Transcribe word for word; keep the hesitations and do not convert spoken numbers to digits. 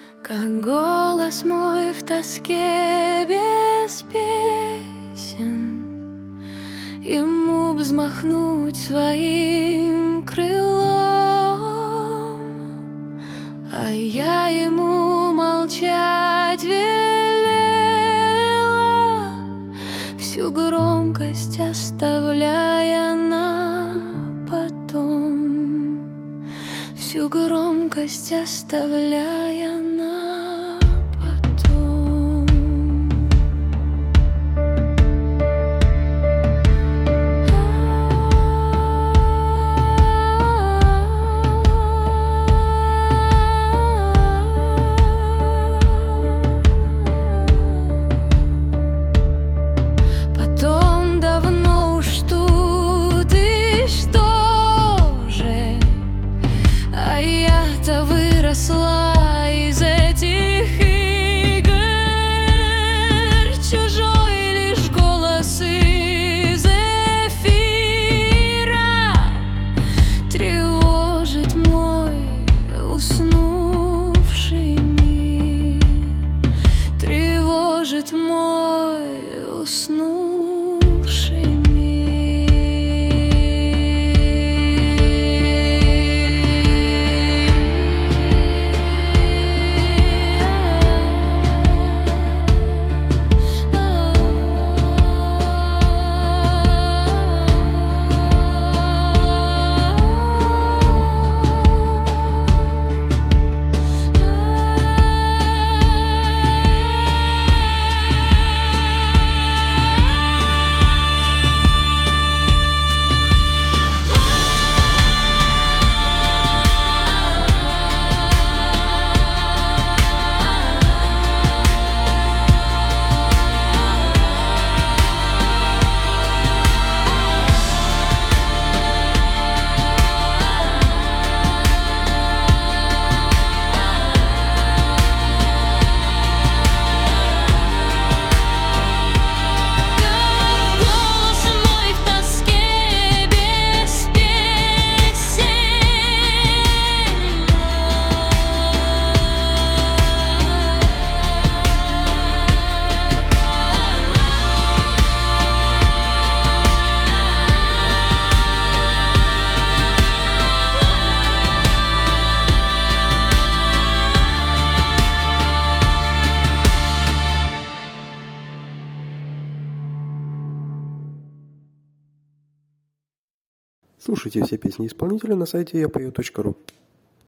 как голос мой в тоске без песен, ему взмахнуть своим крылом, а я ему молчать велела, всю громкость оставляя на потом, всю громкость оставляя на потом. Потом давно уж тут и что же, а я-то выросла из этих игр. Чужой лишь голос из эфира тревожит мой уснувший мир, тревожит мой уснувший мир. Слушайте все песни исполнителя на сайте я пою точка ру.